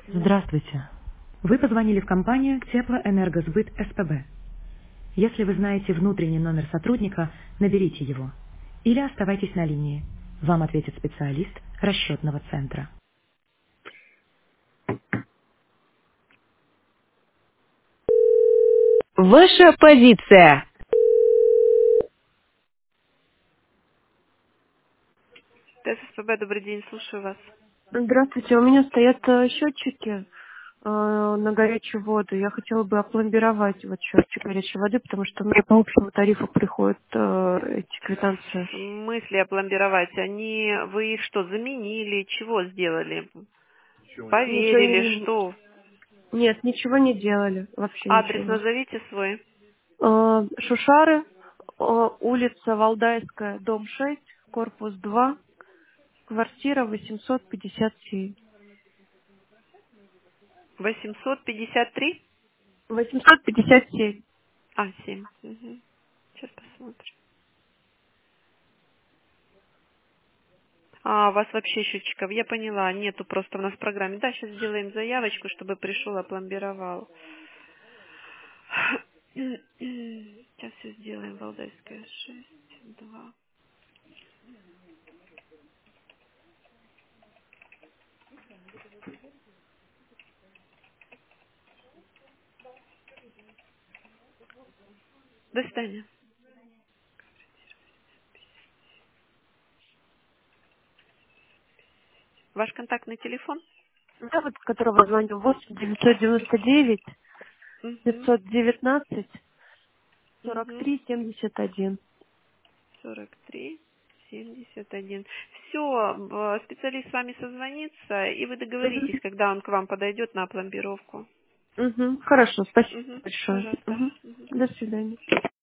Здравствуйте. Вы позвонили в компанию Теплоэнергосбыт СПБ. Если вы знаете внутренний номер сотрудника, наберите его. Или оставайтесь на линии. Вам ответит специалист расчетного центра. Ваша позиция. ТССПБ, добрый день, слушаю вас. Здравствуйте, у меня стоят счетчики на горячую воду. Я хотела бы опломбировать вот счетчик горячей воды, потому что мне по общему тарифу приходят эти квитанции. В смысле опломбировать? Вы их что, заменили? Чего сделали? Ничего Поверили, не... что? Нет, ничего не делали, вообще Адрес ничего. назовите свой. Шушары, улица Валдайская, дом 6, корпус 2, квартира 857. 853? 857. А, 7. Угу. Сейчас посмотрим. А, у вас вообще счетчиков, я поняла, нету просто у нас в программе. Да, сейчас сделаем заявочку, чтобы пришел, опломбировал. Сейчас все сделаем. Валдайская 6, 2. До свидания. Ваш контактный телефон? Да, вот с которого звоню, 8 999 Угу. 519 Угу. 43 71. 43, 71. Все, специалист с вами созвонится, и вы договоритесь, Мгм. когда он к вам подойдет на опломбировку. Хорошо, спасибо Угу. большое. Пожалуйста. Мгм. До свидания.